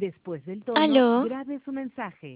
Después del tono, Aló. grabe su mensaje.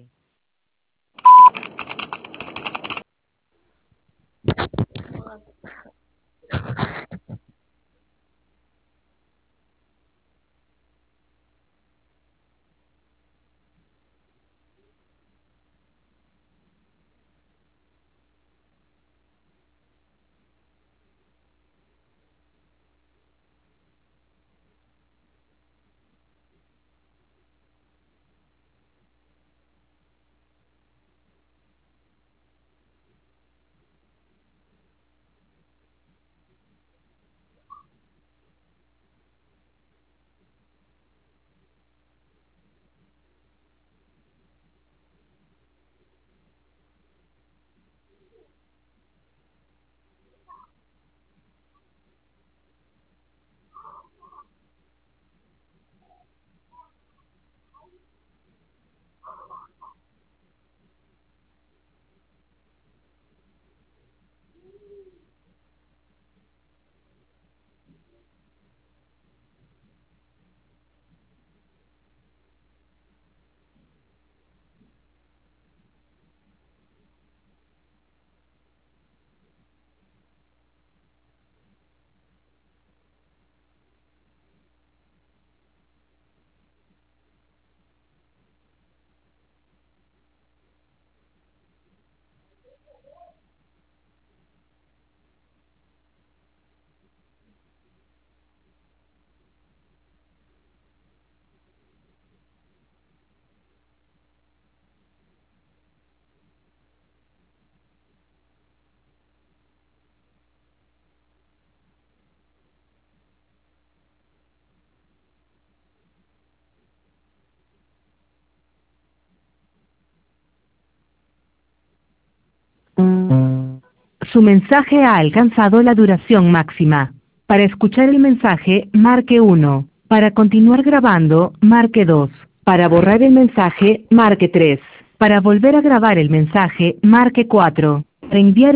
Su mensaje ha alcanzado la duración máxima. Para escuchar el mensaje, marque 1. Para continuar grabando, marque 2. Para borrar el mensaje, marque 3. Para volver a grabar el mensaje, marque 4. Para enviar